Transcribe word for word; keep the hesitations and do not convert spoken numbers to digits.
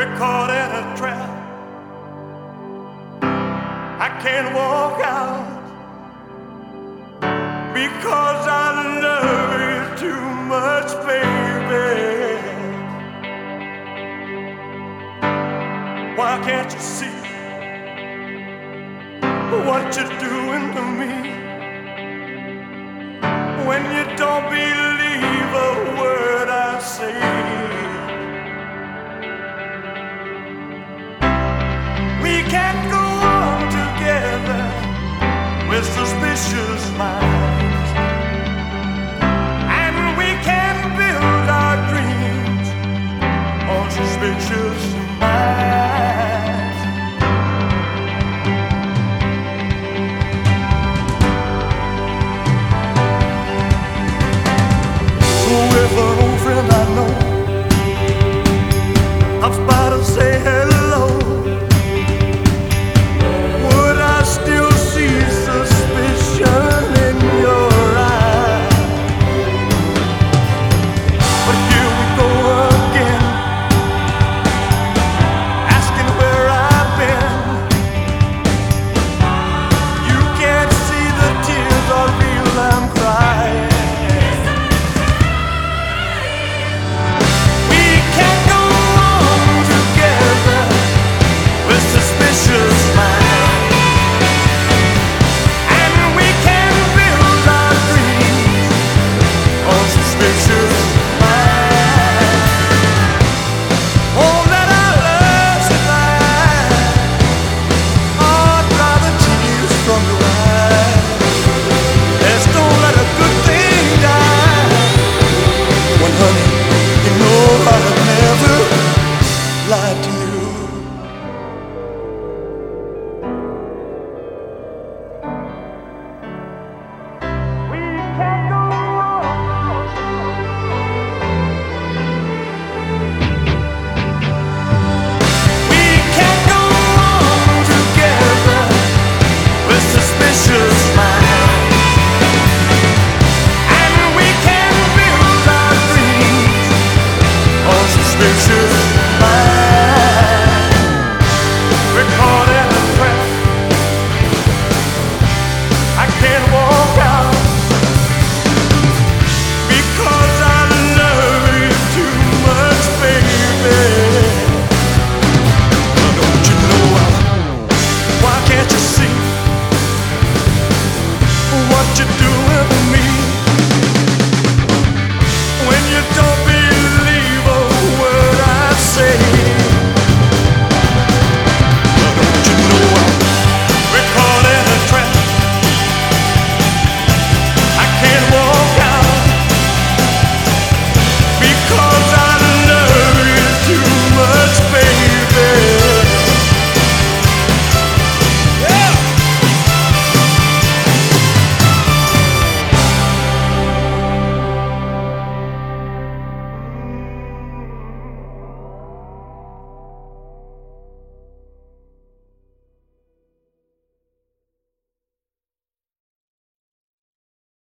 We're caught in a trap. I can't walk out because I love you too much, baby. Why can't you see what you're doing to me? When you don't believe a word I say, we can't go on together with suspicious minds, and we can't build our dreams on suspicious minds. So if an old friend I know comes by to say hello, would I still see suspicion in your eyes? But here we go again, asking where I've been. You can't see the tears are real, I'm crying. We can't go on together with suspicious minds, and we can't build our dreams on suspicious minds. Oh, let our love survive. Oh, dry the tears from your eyes. Let's don't let a good thing die. When, honey, you know I've never lied to you.